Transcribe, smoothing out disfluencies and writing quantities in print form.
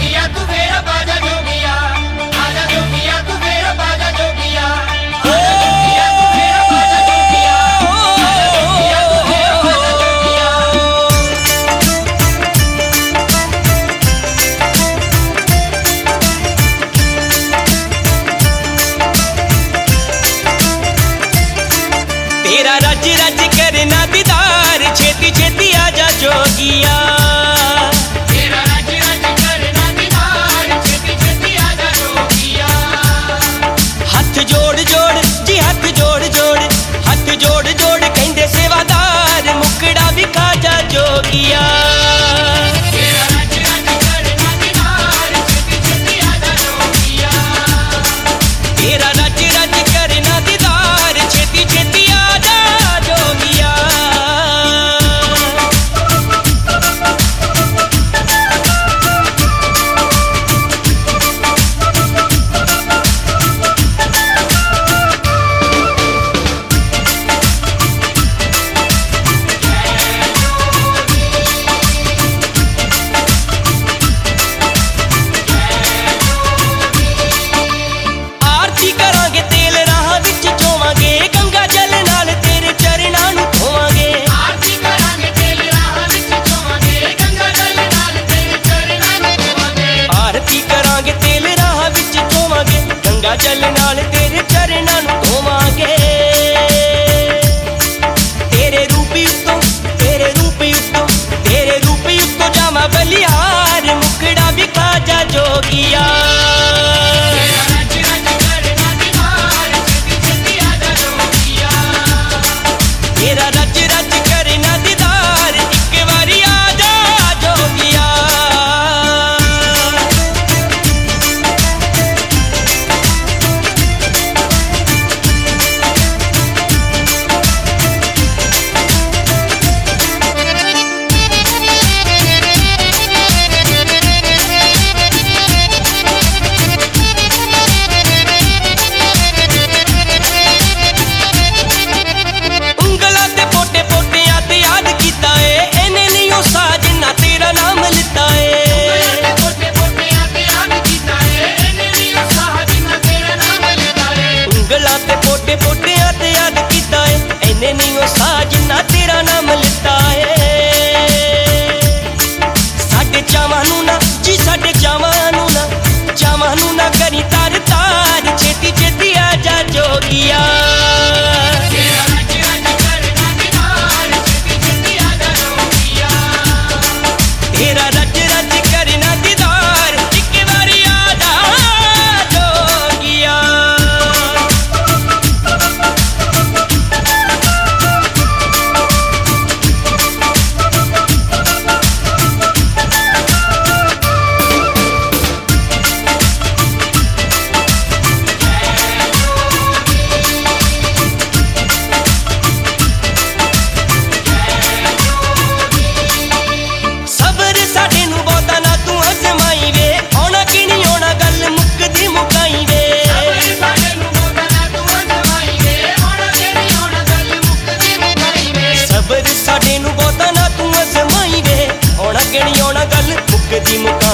जोगिया तू मेरा बाजा जोगिया, आजा जोगिया तू मेरा बाजा जोगिया, आजा जोगिया तू मेरा बाजा जोगिया, आजा जोगिया तू मेरा बाजा जोगिया। तेरा रज रज करना दीदार, छेती छेती आजा जोगिया। तेरा रज रज करना दीदार, छेती छेती आजा जोगिया। हथ जोड़ जोड़ जी हथ जोड़ जोड़, हथ जोड़ जोड़ कहंदे सेवादार, मुकड़ा भी खाजा जोगिया। तेरा रज रज करना दीदार, छेती छेती आजा जोगिया। तेरा रज रज करना दीदार, छेती छेती आजा जोगिया। आरती करांगे तेल राह विच चोवांगे, गंगा जल नाल तेरे चरणां नूं धोवांगे। आरती करांगे तेरे राह विच चोवांगे, गंगा जल नाल तेरे चरणां नूं धोवांगे। आरती करांगे तेल राह विच चोवांगे, गंगा जल नाल तेरे चरणां नूं धोवांगे। तेरे रूपी उत्तों तेरे रूपी उत्तों तेरे रूपी उत्तों जामा बलिहार, मुकड़ा भी खाजा जोगिया। तेरा रज रज करना दीदार, छेती छेती आजा जोगिया। तेरा रज रज करना दीदार, इक बारी आजा जोगिया। ਉਂਗਲਾਂ ਤੇ ਪੋਟੇ ਪੋਟਿਆਂ ਤੇ ਯਾਦ ਕੀਤਾ ਏ, ਇਹਨੇ ਨਹੀਂ ਉਹ ਸਾਜਨਾ ਤੇਰਾ ਨਾਮ ਲਿੱਤਾ ਏ। पोटे पोटे आते याद कीता है, इन्हें नहीं साहब ना तेरा नाम लेता है। ਉਂਗਲਾਂ ਤੇ ਪੋਟੇ ਪੋਟਿਆਂ ਤੇ ਯਾਦ ਕੀਤਾ ਏ, ਇਹਨੇ ਨਹੀਂ ਉਹ ਸਾਜਨਾ ਤੇਰਾ ਨਾਮ ਲਿੱਤਾ ਏ। ਸਾਡੇ ਚਾਵਾਂ ਨੂੰ ਨਾ ਜੀ ਸਾਡੇ ਚਾਵਾਂ ਨੂੰ ਨਾ ਕਰੀ ਤਾਰ ਤਾਰ, ਛੇਤੀ ਛੇਤੀ ਆਜਾ ਜੋਗੀਆ। तेरा रज रज करना दीदार, छेती छेती आजा जोगिया। तेरा रज रज करना दीदार, इक बारी आजा जोगिया। ਸਬਰ ਸਾਡੇ ਨੂੰ ਬਹੁਤਾ ਨਾ ਤੂੰ ਅਜ਼ਮਾਈ ਵੇ, ਆਉਣਾ ਕਿ ਨਹੀਂ ਆਉਣਾ ਗੱਲ ਮੁੱਕਦੀ ਮੁਕਾਈ ਵੇ। सबर साडे नूं बोलदा ना तू अजमाई वे, होना तेरी होना गल मुक्कदी मुकाई वे। ਸਬਰ ਸਾਡੇ ਨੂੰ ਬਹੁਤਾ ਨਾ ਤੂੰ ਅਜ਼ਮਾਈ ਵੇ, ਆਉਣਾ ਕਿ ਨਹੀਂ ਆਉਣਾ ਗੱਲ ਮੁੱਕਦੀ ਮੁਕਾਈ